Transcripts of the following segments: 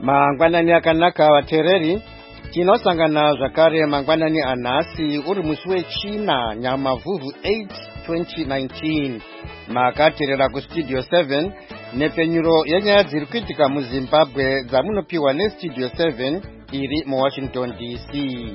Mangwanani akanaka vateereri, tinosangana zvakare mangwanani anhasi uri musi wechina Nyamavhuvhu 8 2019. Makateerera kustudio 7 nepenyuro yenyaya dziri kuitika muZimbabwe dzamunopiwa nestudio 7 iri muWashington DC.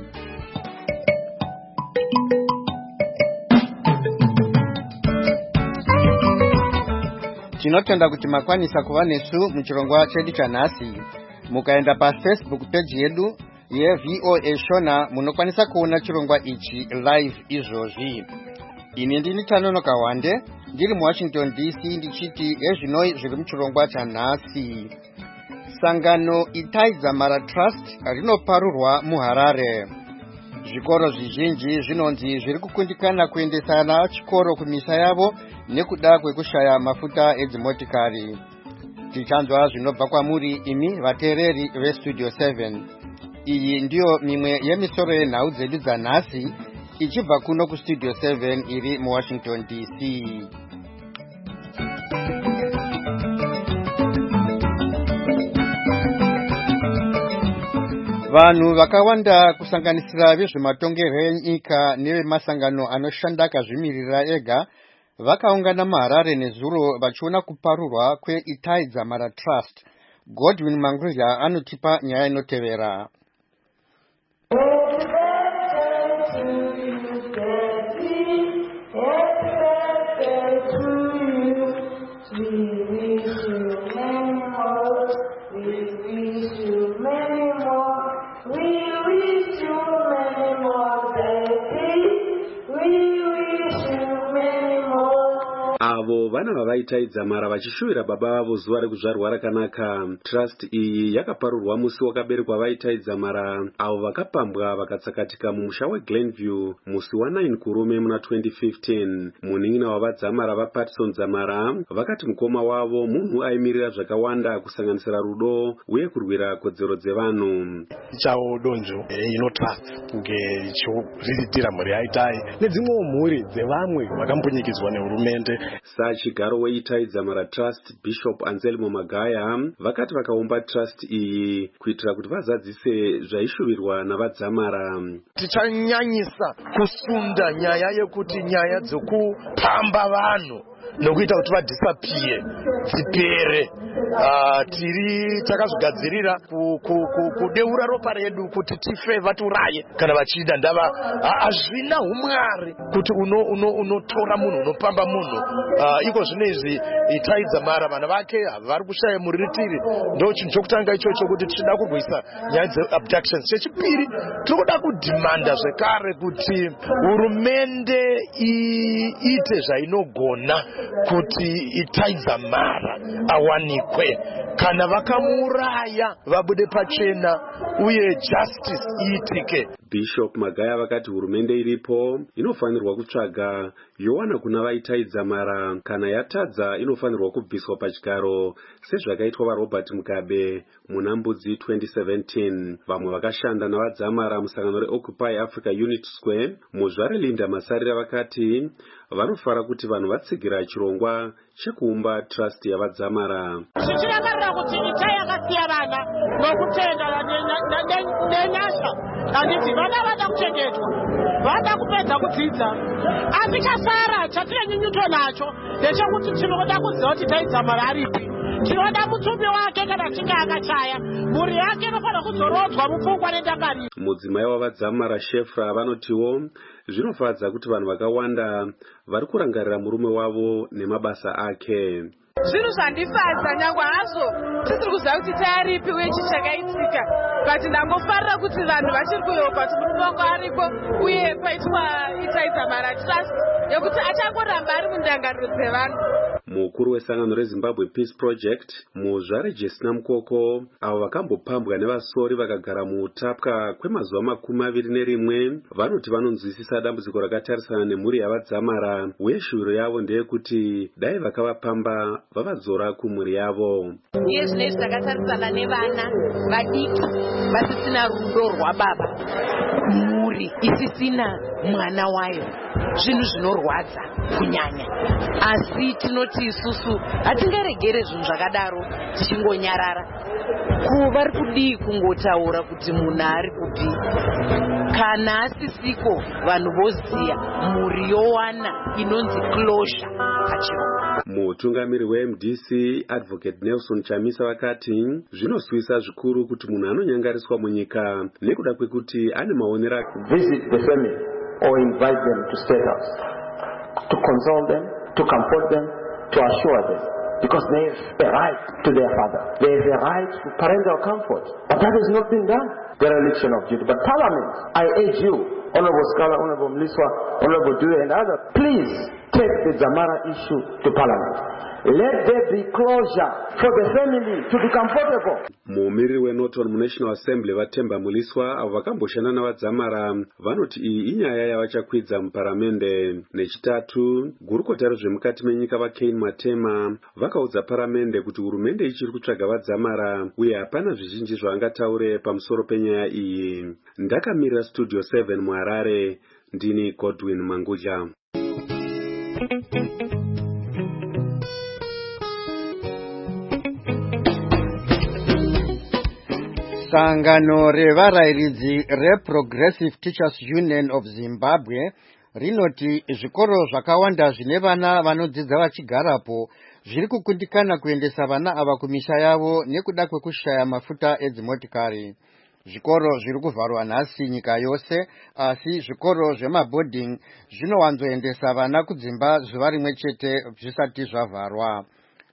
Tinotenda kuti makwanisa kuva nesu muchirongwa chedu chanhasi. Mukaenda paFacebook page yedu yeVOA Shona munokwanisa kuona chirongwa ichi live izvozvi. Ini ndini Tanonoka Wande ndiri muWashington DC ndichiti ezvinoi zviri muchirongwa chanhasi. Sangano Itaizamara Trust rinoparurwa muHarare. Zvikoro zvizhinji zvinonzi zviri kukundikana kuendesana chikoro kumisa yavo nekuda kwekushaya mafuta edzimotikari. Tichanzwa zvinobva kwamuri imi vateereri vestudio 7. Iyi ndiyo mimwe yemisoro yenhau dzedu dzanhasi ichibva kuno kustudio 7 iri muWashington DC. Vanhu vakawanda kusanganisira vezvematongerwo enyika nevemasangano anoshanda akazvimirira ega vakaungana muHarare nezuro vachiona kuparurwa kweItaizamara Trust. Godwin Mangruja anotipa nyaya inotevera. Avo vana vavaitaizamara vachishuvira baba vavo zuva rekuzvarwa rakanaka. Trust iyi yakaparurwa musi wakaberekwa vaitaizamara avo vakapambwa vakatsakatika mumusha weGlenview musi wa9 kurume muna 2015. Munin'ina wavadzamara vaPatson Zamara vakati mukoma wavo munhu aimirira zvakawanda kusanganisira rudo uye kurwira kodzero dzevanhu. Chao donjo inotrust kunge ichiriritira mhuri yaitai nedzimwewo mhuri dzevamwe vakambunyikidzwa nehurumende. Sachigaro weItaizamara Trust Bishop Anselmo Magaya vakati vakaumba trust iyi kuitira kuti vazadzise zvaishuvirwa navadzamara. Tichanyanyisa kusunda nyaya yekuti nyaya dzokupamba vanhu nokuita kuti vadisapie dzipere. Tiri takazvigadzirira kudeura ropa redu kuti tife vaturaye kana vachida ndava hazvina umwari kuti unotora munhu unopamba munhu. Iko zvinezvi Itaizamara vana vake vari kushaya murirtiri. Ndo chinhu chokutanga ichocho kuti tichida kurwisa nyaya dzeabductions. Chechipiri tiri kuda kudhimanda zvekare kuti hurumende iite zvainogona kuti Itaizamara awanikwe. Kana vakamuraya vabude pachena uye justice iitike. Bishop Magaya vakati hurumende iripo inofanirwa kutsvaga yowana kuna vaitaizamara, kana yatadza inofanirwa kubviswa pachigaro sezvakaitwa vaRobert Mugabe muna Mbudzi 2017. Vamwe vakashanda navadzamara musangano reOccupy Africa Unity Square muzvare Linda Masarira vakati vanofara kuti vanhu vatsigira chirongwa chekuumba trust yavadzamara. Tichirakarira kuti Itai yakasiya vana nokutenda nenyasha. Handiti vana vada kuchengetwa, vada kupedza kudzidza. Asi chasara chatinenyunyuto nacho ndechekuti tinoda kuziva kuti Itaizamara aripi. Tinoda mutumbi wake kana achinge akachaya, mhuri yake inofanira kuzorodzwa mupfungwa nendangariro. Mudzimai wavadzamara Shefra vanotiwo zvinofadza kuti vanhu vakawanda vari kurangarira murume wavo nemabasa ake. Zvinhu zvandifadza nyangwe hazvo tisiri kuziva kuti tayaripi uye chii chakaitika, but ndangofarira kuti vanhu vachiri kuyopa kuti murume wangu ariko uye kwaitwa Itaizamara Trust yekuti achangoramba ari mundangariro dzevanhu. Mukuru wesangano reZimbabwe Peace Project muzvare Jesina Mukoko avo vakambopambwa nevasori vakagara muutapwa kwemazuva 21 vanoti vanonzwisisa dambudziko rakatarisana nemhuri yavadzamara uye shuviro yavo ndeyekuti dai vakavapamba vavadzora kumhuri yavo. Iye zvinezvi zvakatarisana nevana vadiki vasisina rudo rwababa. mhuri isisina mwana wayo zvinhu zvinorwadza kunyanya, asi tinoti isusu hatingaregere zvinhu zvakadaro tichingonyarara. Vari kudii kungotaura kuti munhu ari kupi? Kana asisiko vanhu voziya, mhuri yowana inonzi closure pachirungu. Mutungamiri weMDC Advocate Nelson Chamisa vakati zvinoswisa zvikuru kuti munhu anonyangariswa munyika nekuda kwekuti ane maonera. Visit the family or invite them to stay house, to console them, to comfort them, to assure them, because they have a right to their father. They have a right to parental comfort. But that has not been done. Dereliction of duty. But Parliament, I urge you, Honorable Scala, Honorable Mliswa, Honorable Due and others, please take the Dzamara issue to Parliament. Let there be closure for the family to be comfortable. Muumiri weNorton National Assembly Vatemba Muliswa avo vakamboshanda navadzamara vanoti iyi inyaya yavachakwidza muparamende. Nechitatu, gurukota rezvemukati menyika vaKane Matema vakaudza paramende kuti hurumende ichiri kutsvaga vadzamara uye hapana zvizhinji zvavangataure pamusoro penyaya iyi. Ndakamirira Studio 7 muHarare, ndini Godwin Manguja. Sangano revarairidzi reProgressive Teachers Union of Zimbabwe rinoti zvikoro zvakawanda zvine vana vanodzidza vachigarapo zviri kukundikana kuendesa vana ava kumisha yavo nekuda kwekushaya mafuta edzimotikari. Zvikoro zviri kuvharwa nhasi nyika yose, asi zvikoro zvemaboarding zvinowanzoendesa vana kudzimba zuva rimwe chete zvisati zvavharwa.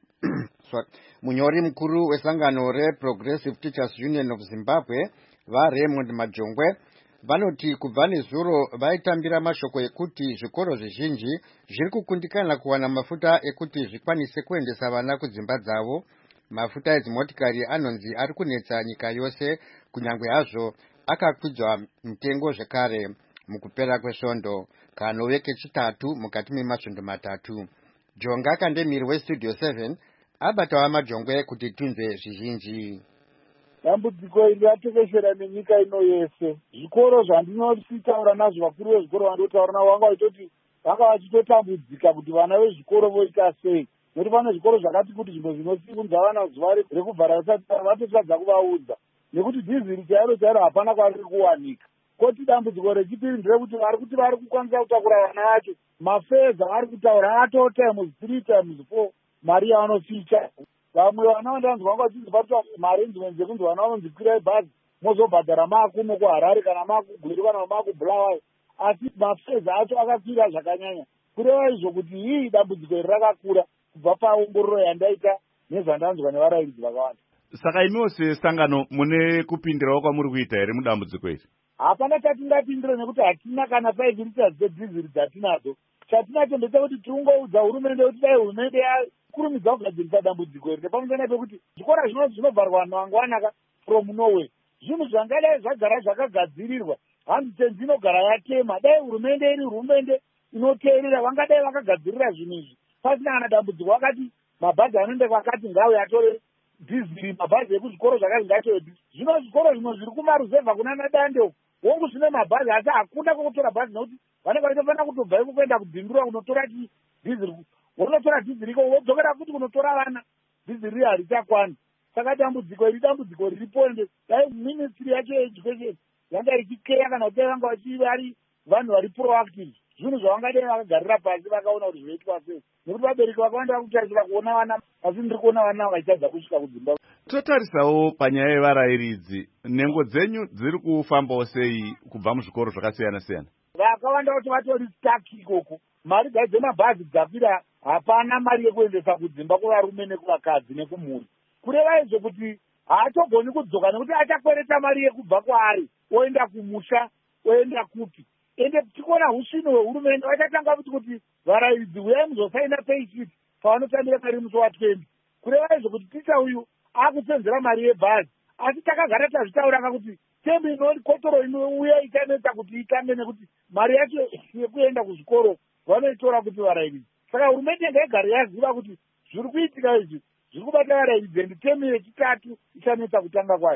Munyori mukuru wesangano reProgressive Teachers Union of Zimbabwe vaRaymond Majongwe vanoti kubva nezuro vaitambira mashoko ekuti zvikoro zvizhinji zviri kukundikana kuwana mafuta ekuti zvikwanise kuendesa vana kudzimba dzavo. Mafuta edzimotikari anonzi ari kunetsa nyika yose, kunyangwe hazvo akakwidzwa mutengo zvekare mukupera kwesvondo kanove kechitatu mukati memasvondo matatu. Jonga Kandemiri weStudio 7 abatawa Majongwe kuti tunzwe zvizhinji. Dambudziko iri ratekeshera nenyika ino yese. Zvikoro zvandinotaura nazvo vakuru vezvikoro vandotaura navo vanga vachitoti vanga vachitotambudzika kuti vana vezvikoro voita sei. Nokuti pane zvikoro zvakati kuti zvinhu zvinosikunza vana zuva rekubvara vatotadza kuvaudza. Nekuti dhiziri chairo hapana kwariri kuwanika. Koti dambudziko rechipiri nderekuti vari kukwanisa kutakura vana vacho. Mafedza vari kutaura ato times 3 times 4 mari yavanoficha. Vamwe vana vandanzwa vanga vachizobata maarrangement ekunzi vana vanonzikwirai bhazi mozobhadhara makuno kuHarare kana makugweru kana makubulawayo. Asi mafedza acho akakwira zvakanyanya. Kureva izvo kuti hii dambudziko iri rakakura kubva paongororo yandaita nezvandanzwa nevarairidzi vakawanda. Saka imiwo sesangano mune kupindirawo kwamuri kuita here mudambudziko iri? Hapana chatingapindira nekuti hatina kana 5 liters dzedhiziri dzatinadzo. Chatinacho ndechekuti tiungoudza hurumende kuti dai hurumende yakurumidza kugadzirisa dambudziko iri nepamusana pekuti zvikora zvinovharwa vanhu vangowanaka from nowhere. Zvinhu zvangadai zvagara zvakagadzirirwa handitenzi inogara yatema. Dai hurumende iri hurumende inoteerera vangadai vakagadzirira zvinhu izvi pasina kana dambudziko. Vakati mabhazi anoenda kwakati ngauye atore dhiziri, mabhazi ekuzvikoro zvakati ngaatore dhiziri. Zvino zvikoro zvimwe zviri kumaruzevha kuna Nadande wongu zvine mabhazi asi hakuna kwokutora bhazi nekuti vanenge vachifana kutobva iko kuenda kudzimbirwa kunotora dhiziri. Wonotora dhiziri iko wodzokera futi kunotora vana, dhiziri harichakwani. Saka dambudziko iri dambudziko riripo ende dai ministry yacho yeeducation yanga ichikeya kana kuti vanga vari vanhu vari proactive. Zvinhu zvavangadai vakagarira pasi vakaona kuti zvoitwa sei. Nekuti vabereki vakawanda vakutarisa kuona vana asi ndiri kuona vana vachitadza kusvika kudzimba. Totarisawo panyaya yevarairidzi, nhengo dzenyu dziri kufambawo sei kubva muzvikoro zvakasiyana siyana? Vakawanda kuti vatori stuck ikoko. Mari dzemabhazi dzapira, hapana mari yekuendesa kudzimba kuvarume nekuvakadzi nekumhuri. Kureva izvo kuti haatogoni kudzoka nekuti achakwereta mari yekubva kwaari oenda kumusha oenda kupi. Ende tichiona usvino hwehurumende vachatanga kuti varairidzi uyai muzosaina payslip pavanotambira mari musi wa20. Kureva izvo kuti ticha uyu akutsenzera mari yebhazi, asi takagara tazvitauranga kuti tembi kotoro inouya ikanetsa kuti itambe nekuti mari yacho yekuenda kuzvikoro vanoitora kuti varairidzi. Saka hurumende ngaigare yaziva kuti zviri kuitika izvi zviri kubata varairidzi ende temi yechitatu ichanetsa kutanga kwayo.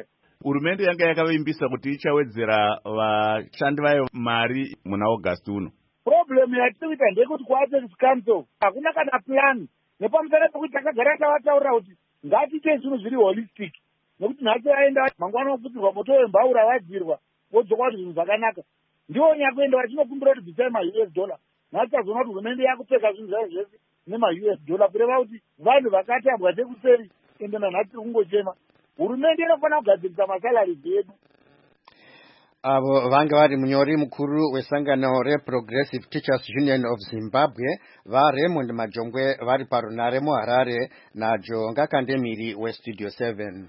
hurumende yanga yakavimbisa kuti ichawedzera vashandi vayo mari muna August uno. Problem yatiri kuita ndeyekuti kuApex Council hakuna kana plan nepamusana pekuti takagara tavataurira kuti ngatiite zvinhu zviri holistic, nekuti nhasi vaenda mangwana oputirwa moto wembaura vadirwa vodzoka kuti zvinhu zvakanaka ndiwo nyakuenda vachinokumbira kuti bvisai ma$. Nhasi tazoona kuti hurumende yakupfeka zvinhu zvayo zvese nema$, kureva kuti vanhu vakatambwa sekuseri ende nanhasi tiri kungochema. Hurumende inofanira kugadzirisa masalari edu. Avo vanga vari munyori mukuru wesangano reProgressive Teachers Union of Zimbabwe vaRaymond Majongwe vari parunare muHarare naJo Ngakandemiri weStudio 7.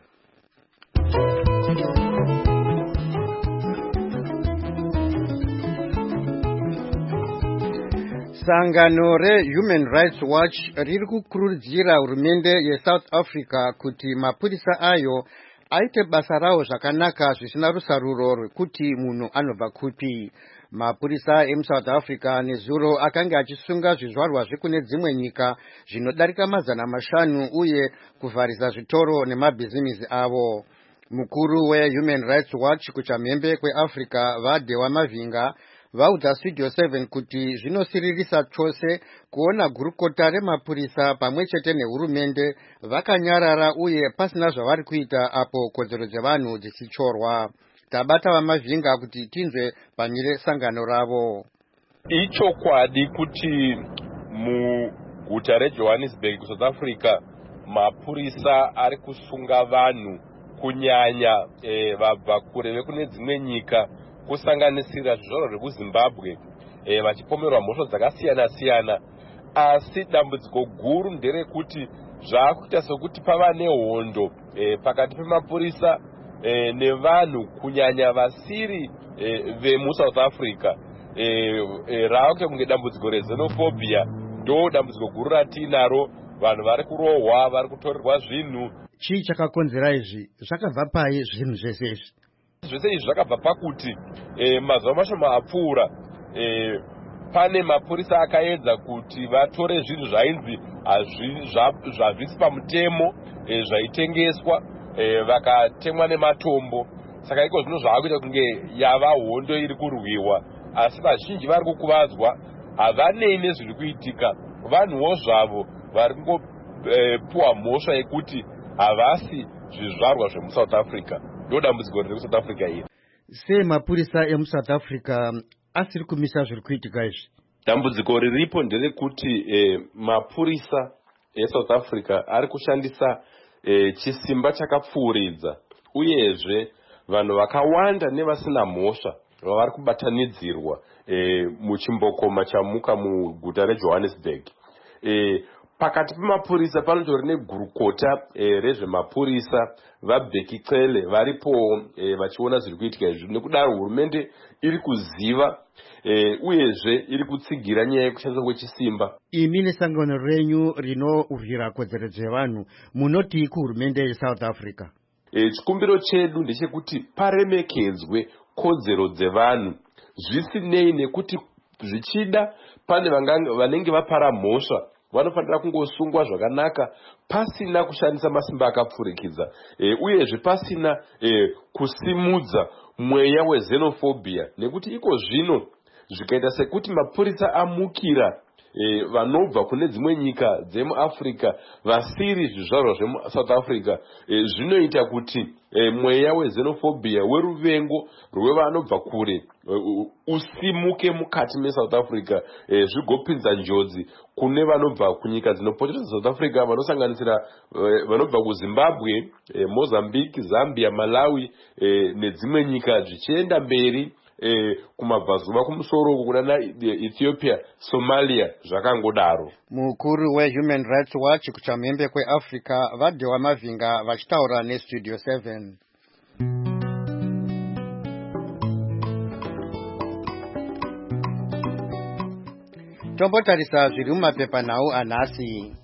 Sangano reHuman Rights Watch riri kukurudzira hurumende yeSouth Africa kuti mapurisa ayo aite basa rawo zvakanaka zvisina rusaruro rwekuti munhu anobva kupi. Mapurisa emuSouth Africa nezuro akanga achisunga zvizvarwa zvekune dzimwe nyika zvinodarika 500 uye kuvharisa zvitoro nemabhizimusi avo. Mukuru weHuman Rights Watch kuchamhembe kweAfrica vaDewa Mavinga vaudza Studio 7 kuti zvinosiririsa chose kuona gurukota remapurisa pamwe chete nehurumende vakanyarara uye pasina zvavari kuita apo kodzero dzevanhu dzichichorwa. Tabata vaMavhinga kuti tinzwe panyire sangano ravo. Ichokwadi kuti muguta reJohannesburg kuSouth Africa mapurisa ari kusunga vanhu kunyanya vabva kure vekune dzimwe nyika kusanganisira zvizvarwa zvekuZimbabwe vachipomerwa mhosva dzakasiyana siyana, asi dambudziko guru nderekuti zvaakuita sokuti pava nehondo pakati pemapurisa nevanhu kunyanya vasiri vemuSouth Africa. Raakuita kunge dambudziko rezenophobia ndo dambudziko guru ratinaro. Vanhu vari kurohwa, vari kutorerwa zvinhu. Chii chakakonzera izvi? Zvakabva pai zvinhu zvese izvi? Zvese izvi zvakabva pakuti mazuva mashoma apfuura pane mapurisa akaedza kuti vatore zvinhu zvainzi zvavisi pamutemo zvaitengeswa vakatemwa nematombo. Saka iko zvino zvaakuita kunge yava hondo iri kurwiwa, asi vazhinji vari kukuvadzwa, havanei nezviri kuitika. Vanhuwo zvavo vari kungopuwa mhosva yekuti havasi zvizvarwa zvemuSouth Africa. Ndo dambudziko riri kuSouth Africa iri. Sei mapurisa emuSouth Africa asiri kumisa zviri kuitika izvi? Dambudziko riripo nderekuti mapurisa eSouth Africa ari kushandisa chisimba chakapfuuridza, uyezve vanhu vakawanda nevasina mhosva vavari kubatanidzirwa muchimbokoma chamuka muguta reJohannesburg. Pakati pemapurisa panotori negurukota rezvemapurisa vaBheki Cele varipo vachiona zviri kuitika izvi. Nekudaro hurumende iri kuziva uyezve iri kutsigira nyaya yekushandiswa kwechisimba. Imi nesangano renyu rinorwira kodzero dzevanhu munoti kuhurumende yeSouth Africa? Chikumbiro chedu ndechekuti paremekedzwe kodzero dzevanhu zvisinei nekuti zvichida pane vanenge vapara mhosva vanofanira kungosungwa zvakanaka pasina kushandisa masimba akapfurikidza, uyezve pasina kusimudza mweya wezenophobia, nekuti iko zvino zvikaita sekuti mapurisa amukira vanobva kune dzimwe nyika dzemuAfrica vasiri zvizvarwa zvemuSouth Africa, zvinoita kuti mweya wezenophobia weruvengo rwevanobva kure usimuke mukati meSouth Africa, zvigopinza njodzi kune vanobva kunyika dzinopoteredza South Africa vanosanganisira vanobva kuZimbabwe, Mozambique, Zambia, Malawi nedzimwe nyika zvichienda mberi kumabvazuva kumusoro kunana Ethiopia, Somalia zvakangodaro. Mukuru weHuman Rights Watch kuchamhembe kweAfrica vaDewa Mavinga vachitaura neStudio 7. Tombotarisa zviri mumapepanhau anhasi.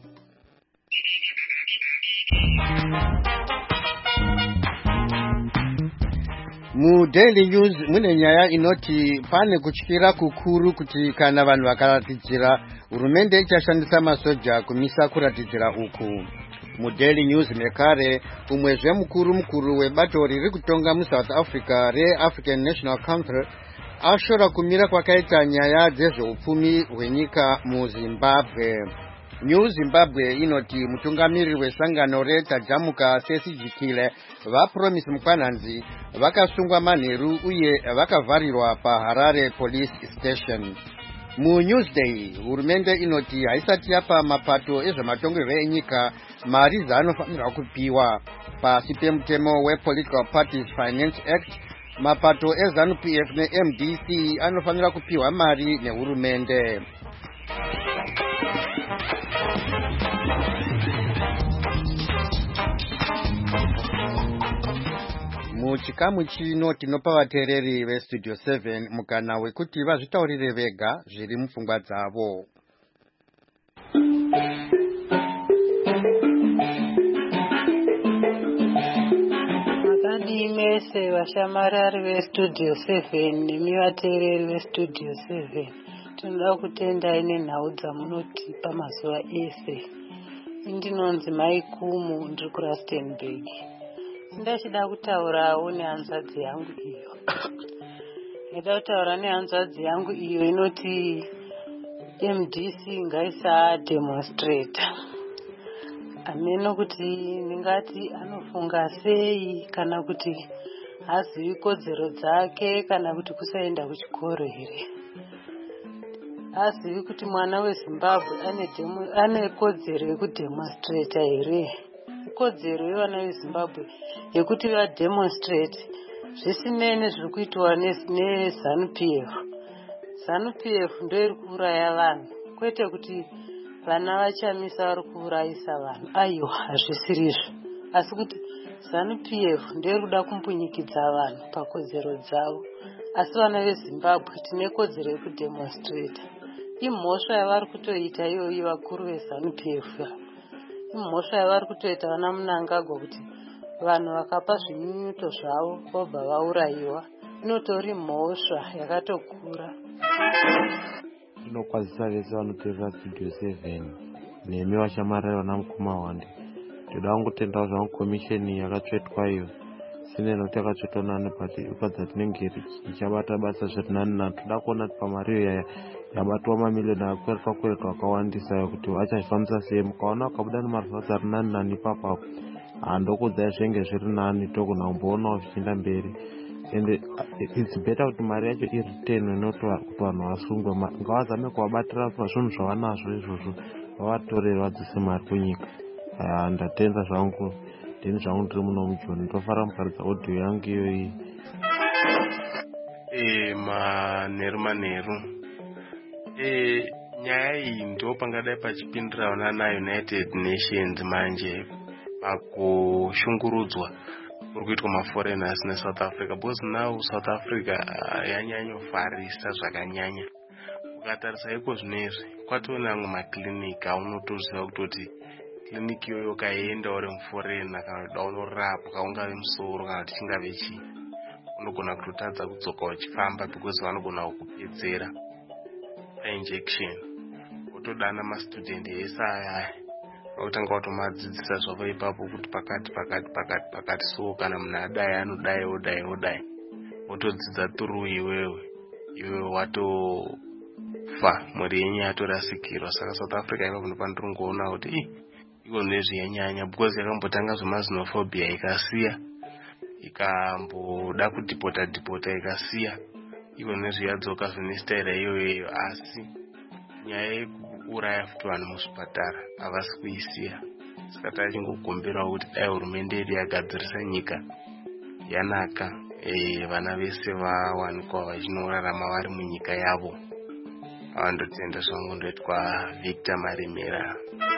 MuDaily News mune nyaya inoti pane kutyira kukuru kuti kana vanhu vakaratidzira hurumende ichashandisa masoja kumisa kuratidzira uku. muDaily News mekare umwezve mukuru webato riri kutonga muSouth Africa reAfrican National Council ashora kumira kwakaita nyaya dzezveupfumi hwenyika muZimbabwe. New Zimbabwe inoti mutungamiriri wesangano retajamuka seSijikile vaPromise Mukwananzi vakasungwa manheru uye vakavharirwa paHarare Police Station. MuNewsday hurumende inoti haisati yapa mapato ezvematongerwo enyika mari dzaanofanirwa kupiwa pasi pemutemo wePolitical Parties Finance Act. Mapato eZANU-PF neMDC anofanira kupiwa mari nehurumende. Muchikamu chino tinopa vateereri veStudio 7 mukana wekuti vazvitaurire vega zviri mupfungwa dzavo. Makadii mese vashamarari veStudio 7 nemi vateereri veStudio 7, tinoda kutendai nenhau dzamunotipa mazuva ese. Ndinonzi Maikumu, ndiri kuRustenburg. Ndachida kutaurawo nehanzvadzi yangu iyo. Ndida kutaura nehanzvadzi yangu iyo inoti MDC ngaisa demonstrator. Ameno kuti ndingati anofunga sei, kana kuti hazivi kodzero dzake, kana kuti kusaenda kuchikoro here. Hazivi kuti mwana weZimbabwe ane kodzero yekudemonstrata here. Kodzero yevana veZimbabwe yekuti vademonstrate zvisinei nezviri kuitwa neZANU-PF. ZANU-PF ndio iri kuuraya vanhu, kwete kuti vana vachamisa vari kuurayisa vanhu. Aiwa, hazvisirizvo. Asi kuti ZANU-PF ndio iri kuda kumbunyikidza vanhu pakodzero dzavo. Asi vana veZimbabwe tine kodzero yekudemonstrata. Imhosva yavari kutoita iyoyi vakuru veZANU-PF. Imhosva yavari kutoita vana Mnangagwa kuti vanhu vakapa zvinyunyuto zvavo vobva vaurayiwa. Inotori mhosva yakatokura. Inokwazisa vese vanoteerera Studio 7 nemi vashamarari vana Mukoma Wande. Toda kungotenda zvangu komisheni yakatsvetwa iyo sine nokuti yakatsvetwa nani pati ikwadza tinenge ichabata basa zvirinani nani. Toda kuona kuti pamari iyo yabatwa mamiliyoni akweretwa akawandisa kuti achazvifambisa sei. Mukaona akabuda nemarifadzi ari nani nani ipapo ndokudzai zvenge zviri nani togona kumboonawo zvichienda mberi. And it's better kuti mari yacho iritene noti kuti vanhu vasungwe. Ngavazame kuvabatira zvinhu zvavanazvo izvozvo, vavatorere vadzise mari kunyika. Ndatenda zvangu ndini zvangu ndiri muno mujoni. Ndofara mukaridza audio yangu iyoyi. Manheru nyaya iyi ndo pangadai pachipindirawo nana United Nations manje pakushungurudzwa kuri kuitwa maforeigners neSouth Africa, because now South Africa yanyanyofarisa zvakanyanya. Ukatarisa iko zvinezvi kwatona amwe makliniki aunotoziva kutoti kliniki iyoyo kaenda uri muforeigner kana kuti unorapwa ungave musoro kana kuti chingave chii, unogona kutotadza kudzoka uchifamba because vanogona kukupedzera painjection. Wotodana mastudent ese ayaya vakutanga kutomadzidzisa zvavo ipapo kuti pakati so kana munhu adai anodai odai wotodzidza through iwewe watofa, mhuri yenyu yatorasikirwa. Saka South Africa ipapo ndopandiri kungoona kuti iko nezviyanyanya, because yakambotanga zvemaxenophobia ikasiya, ikamboda kudhipota ikasiya, iko nezviyadzoka zvinestaira iyoyo. Asi nyaya yekuuraya futi vanhu muzvipatara havasi kuisiya. Saka tachingogomberawo kuti dai hurumende yedu yagadzirisa nyika yanaka, vana vese vawanikwa vachinorarama vari munyika yavo. Ndotenda zvangu ndoitwa Victor Maremera.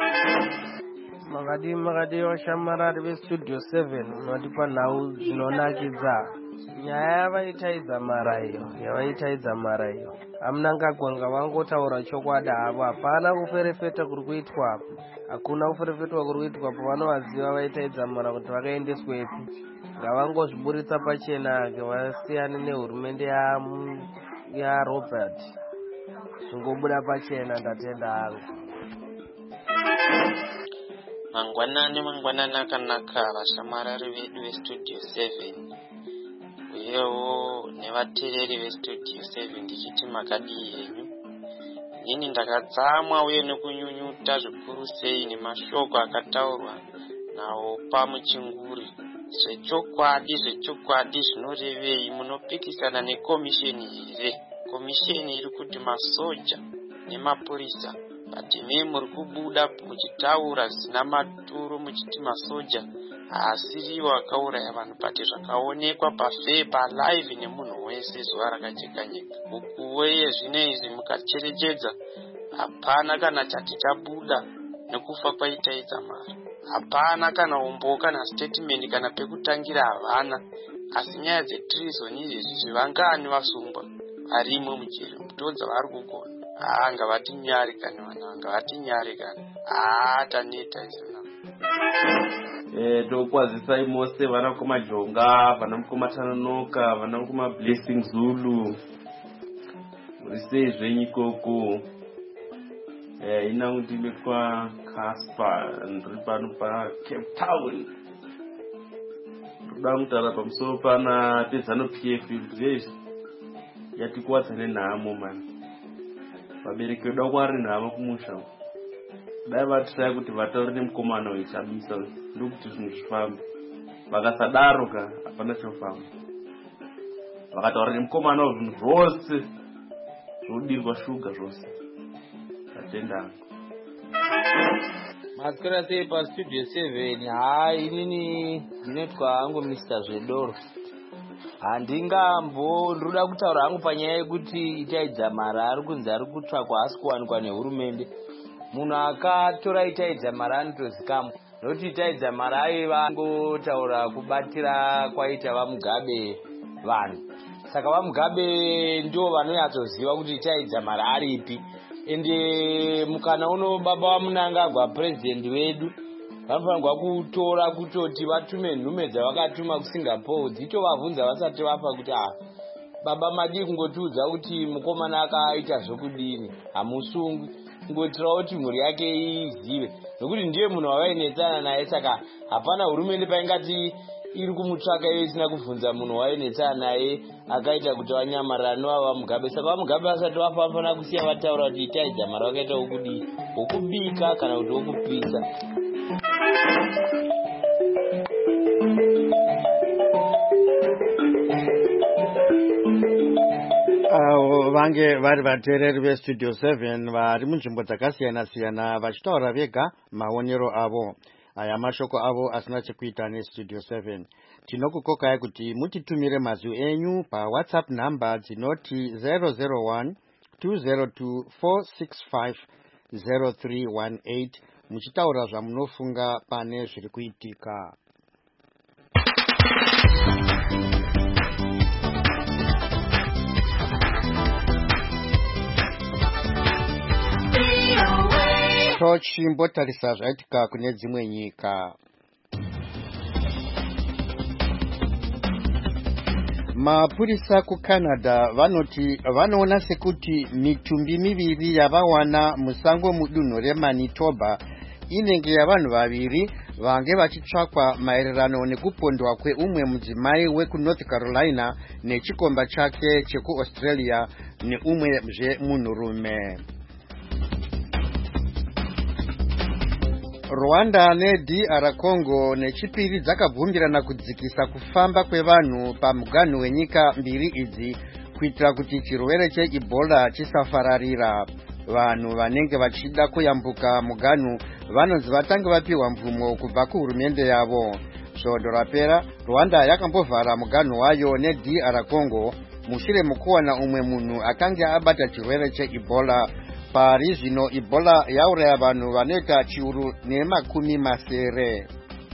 Makadii vashamarari veStudio 7 munodipa nhau dzinonakidza. Nyaya yavaitaidza mara iyo Mnangagwa vangotaura chokwadi havo. Hapana kuferefeta kuri kuitwa apo, hakuna kuferefetwa kuri kuitwa apo. Vanovaziva vaitaidza mara kuti vakaendeswepi. Ngavangozviburitsa pachena, vasiyane nehurumende yaRobert. Zvingobuda pachena. Ndatenda hangu. mangwanani akanaka vashamarari vedu vestudio 7 uyewo nevateereri vestudio 7 ndichiti makadii henyu. Ini ndakatsamwa uye nekunyunyuta zvikuru sei nemashoko akataurwa nawo pamuchinguri. Zvechokwadi zvinorevei? Munopikisana nekomisheni here? Komisheni iri kuti masoja nemapurisa, bati muri kubuda muchitaura zvisina maturo muchiti masoja haasiriwo akauraya vanhu, bati zvakaonekwa palive nemunhu wese zuva rakajeka nyika. Ukuweye zvinezvi mukacherechedza, hapana kana chati chabuda nekufa kwaitaidza mari. Hapana kana umbo kana statement kana pekutangira havana. Asi nyaya dzetreason izvezvi zvivangani vasungwa varimo mujeri mutodza vari kugona. Ngavati nyari kana vana, ngavati nyari kana. Taneta izona. Tokwazisai mose vana kumajonga, vana mukumatanonoka, vana mukuma Blessing Zulu. Murisei zvenyu ikoko. Inangu ndime kwa Casper, ndiri pano pa Cape Town. Ndoda kutaura pamusoro pana pezano PF zveshe yatikuwadza nenhamo mani. Vabereki vedu kwari nhamo kumusha. Dai vatrai kuti vataure nemukomana wechabisa ndokuti zvinhu zvifambe. Vakasadaro hapana chinofamba. Vakataura nemukomana zvinhu zvose zvodirwa shuga zvose. Atenda. Maskara sei pa studio 7. Inini ndinotwa hangu Mr. Zvedoro. Handingambo ndoda kutaura hangu panyaya yekuti itaidza mara ari kunzi ari kutsvakwa asi kuwanikwa nehurumende. Munhu akatora itaidza mara anotozikamwa. Noti itaidza mara aiva ngotaura kubatira kwaita vaMugabe vanhu. Saka vaMugabe ndio vanonyatsoziva kuti itaidza mara aripi. Ende mukana uno baba vaMunangagwa president wedu vanofanirwa kutora kutoti vatume nhume dzavakatuma kuSingapore dzitovabvunza vasati vapa kuti baba madi kungotiudza kuti mukomana akaita zvokudini, hamusungwi, kungotirawo kuti mhuri yake izive, nokuti ndiye munhu wavainetsana naye. Saka hapana hurumende paingati iri kumutsvaka iyo isina kubvunza munhu wainetsana naye akaita kuti vanyamarara novava Mugabe. Saka vaMugabe vasati vafa vanofanira kusiya vataura kuti itaidza mara wakaita wokudii, wokubika kana kuti wokupisa. Vange vari vateereri vestudio 7 vari munzvimbo dzakasiyana-siyana vachitaura vega maonero avo. Aya mashoko avo asina chekuita nestudio 7. Tinokukokai kuti mutitumire mazwi enyu paWhatsApp number dzinoti 001 202 465 0318 muchitaura zvamunofunga pane zviri kuitika. Tochimbotarisa zvaitika kune dzimwe nyika. Mapurisa kuCanada vanoti vanoona sekuti mitumbi miviri yavawana musango mudunhu reManitoba inenge yavanhu vaviri vange vachitsvakwa maererano nekupondwa kweumwe mudzimai wekuNorth Carolina nechikomba chake chekuAustralia neumwezve munhurume. Rwanda neDR Congo nechipiri dzakabvumirana kudzikisa kufamba kwevanhu pamuganhu wenyika mbiri idzi kuitira kuti chirwere cheEbola chisafararira. Vanhu vanenge vachida kuyambuka muganhu vanonzi vatange vapiwa mvumo kubva kuhurumende yavo. Svondo rapera Rwanda yakambovhara muganhu wayo neDR Congo mushure mukuwana umwe munhu akanga abata chirwere cheEbola. Pari zvino Ebola yauraya vanhu vanoita chiuru nemakumi masere.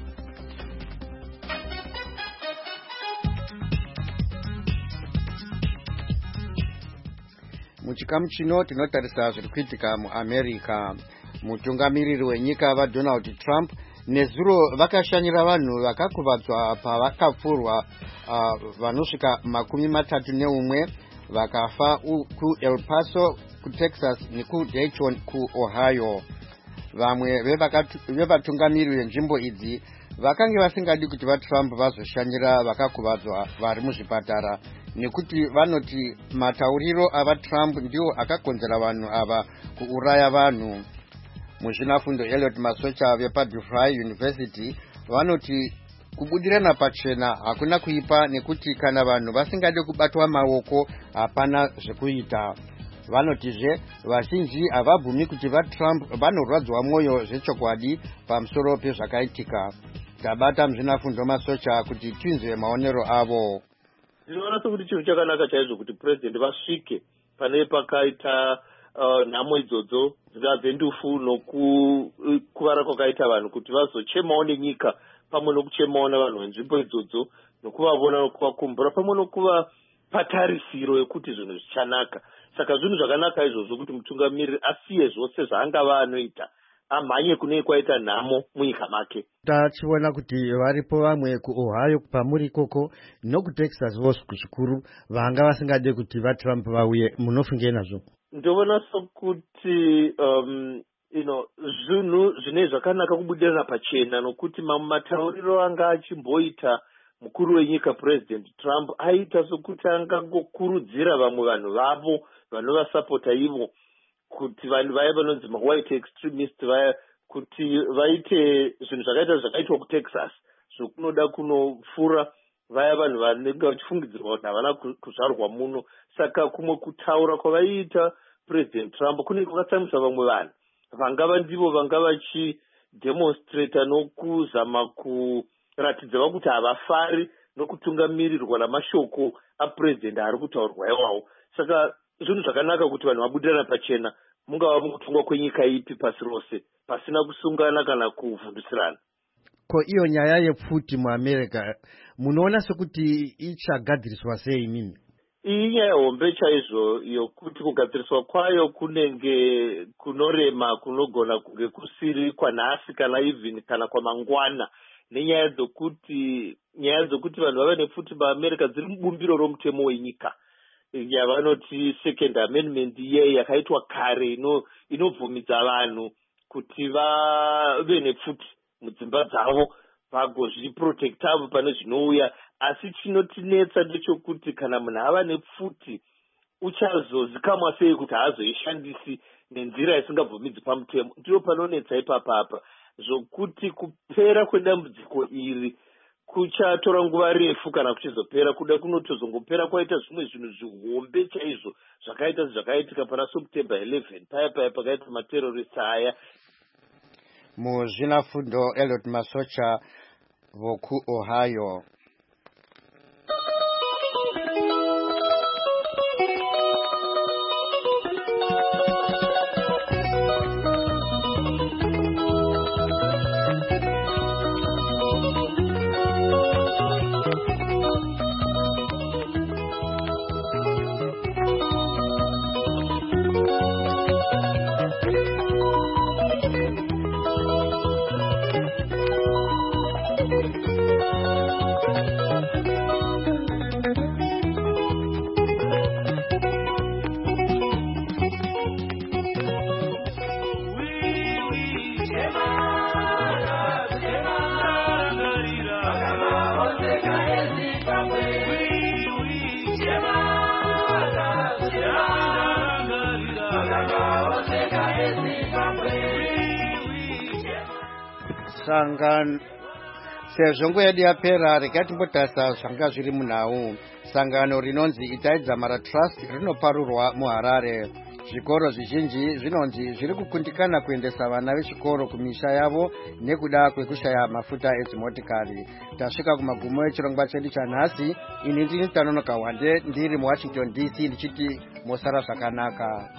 Muchikamu chino tinotarisa zviri kuitika muAmerica. Mutungamiriri wenyika vaDonald Trump nezuro vakashanyira vanhu vakakuvadzwa pavakapfurwa vanosvika 31 vakafa kuEl Paso kuTexas nekuDayton kuOhio. vamwe vevatungamiri venzvimbo idzi vakange vasingadi kuti vaTrump vazoshanyira vakakuvadzwa vari muzvipatara nekuti vanoti matauriro avaTrump ndiwo akakonzera vanhu ava kuuraya vanhu. Muzvinafundo Elliot Masocha vepaDeVry University vanoti kubudirana pachena hakuna kuipa nekuti kana vanhu vasingade kubatwa maoko hapana zvekuita. Vanotizve vazhinji havabvumi kuti vaTrump vanorwadzwa mwoyo zvechokwadi pamusoro pezvakaitika. Tabata muzvinafundo Masocha kuti tinzwe maonero avo. Ndinoona sekuti chinhu chakanaka chaizvo kuti president vasvike pane pakaita nhamo idzodzo dzingabve ndufu nokukuvara kwakaita vanhu kuti vazochemawo nenyika pamwe nokuchemawo navanhu venzvimbo idzodzo nokuvavona nokuvakumbura pamwe nokuvapatarisiro yekuti zvinhu zvichanaka. Saka zvinhu zvakanaka izvozvo kuti mutungamiriri asiye zvose zvaangava anoita amhanye kune kwaita nhamo munyika make. Tachiona kuti varipo vamwe kuOhio pamuri ikoko nokuTexas vose kuchikuru vanga vasingade kuti vaTrump vauye. Munofungei nazvo? Ndovona sokuti zvinhu zvine zvakanaka kubudirana pachena nokuti mamwe matauriro anga achimboita mukuru wenyika president Trump aita sokuti angangokurudzira vamwe vanhu vavo vanovasapota ivo kuti vanhu vaya vanonzi mawhite extremist vaya kuti vaite zvinhu zvakaitwa kuTexas zvokunoda kunofura vaya vanhu vanenge vachifungidzirwa kuti havana kuzvarwa muno. Saka kumwe kutaura kwavaiita president Trump kune kwakatsamisa vamwe vanhu vangava ndivo vanga vachidemonstrata nokuzama kuratidza kuti havafari nokutungamirirwa namashoko apresident ari kutaurwa iwawo. Saka zvinhu zvakanaka kuti vanhu vabudirana pachena mungava mukutongwa kwenyika ipi pasi rose pasina kusungana kana kuvhundusirana. Ko iyo nyaya yepfuti muAmerica munoona sekuti ichagadziriswa sei imini? Iyi nyaya hombe chaizvo yokuti kugadziriswa kwayo kunenge kunorema kunogona kunge kusiri kwanhasi kana even kana kwamangwana nenyaya dzokuti vanhu vave nepfuti muAmerica dziri mubumbiro romutemo wenyika yavanoti second amendment iye yakaitwa kare inobvumidza vanhu kuti vave nepfuti mudzimba dzavo vagozviprotectavo pane zvinouya. Asi chinotinetsa ndechekuti kana munhu ava nepfuti uchazozikamwa sei kuti haazoishandisi nenzira isingabvumidzi pamutemo. Ndiyo panonetsa ipapapa zvokuti kupera kwedambudziko iri kuchatora nguva refu kana kuchizopera kuda kunotozongopera kwaita zvimwe zvinhu zvihombe chaizvo zvakaitika pana September 11 paya pakaita materrorist aya. Muzvinafundo Elliot Masocha vokuOhio. Sezvo nguva yedu yapera regai timbotarisa zvanga zviri munhau. Sangano rinonzi Itai Dzamara Trust rinoparurwa muHarare. Zvikoro zvizhinji zvinonzi zviri kukundikana kuendesa vana vechikoro kumisha yavo nekuda kwekushaya mafuta edzimotikari. Tasvika kumagumo echirongwa chedu chanhasi. Ini ndini Tanonoka Wande ndiri muWashington DC ndichiti mosara zvakanaka.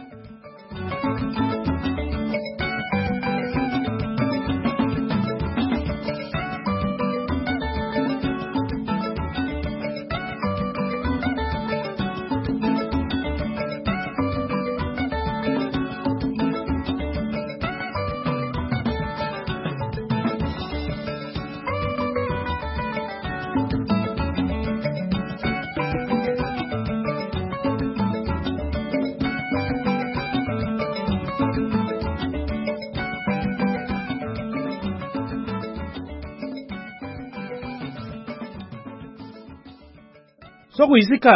sokuyisikhathi